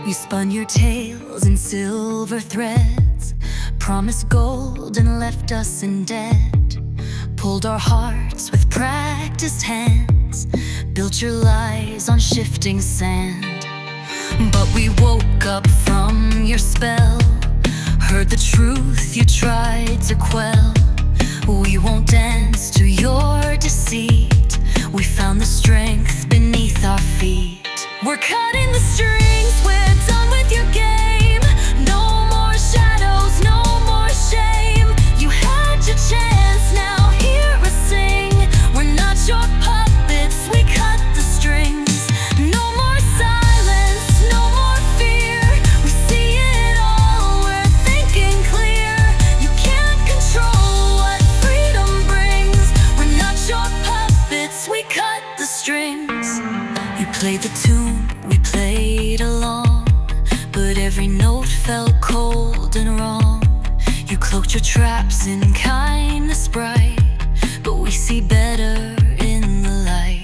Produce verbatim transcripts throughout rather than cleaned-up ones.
You spun your tales in silver threads, promised gold and left us in debt. Pulled our hearts with practiced hands, built your lies on shifting sand. But we woke up from your spell, heard the truth you tried to quell. We won't dance to your deceit, we found the strength beneath our feet. We're cutting the strings, we're done with your game. No more shadows, no more shame. You had your chance, now hear us sing. We're not your puppets, we cut the strings. No more silence, no more fear. We see it all, we're thinking clear. You can't control what freedom brings. We're not your puppets, we cut the strings. You played the tune, we played along, but every note felt cold and wrong. You cloaked your traps in kindness bright, but we see better in the light.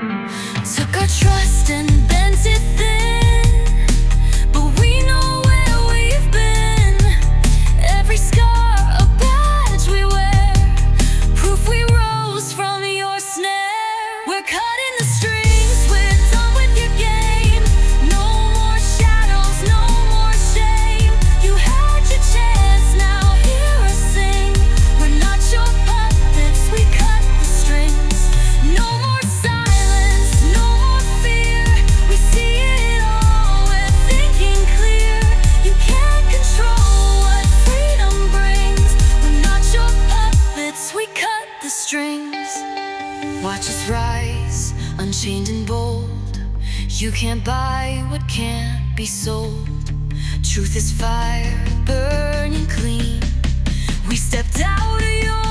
Took our trust and bent it thin, but we know where we've been. Every scar a badge we wear, proof we rose from your snare. We're cutting the strings, we're done with your game. No more shadows, no more shame. You had your chance, now hear us sing. We're not your puppets, we cut the strings. No more silence, no more fear. We see it all, we're thinking clear. You can't control what freedom brings. We're not your puppets, we cut the strings. Watch us rise, unchained and bold. You can't buy what can't be sold. Truth is fire, burning clean. We stepped out of your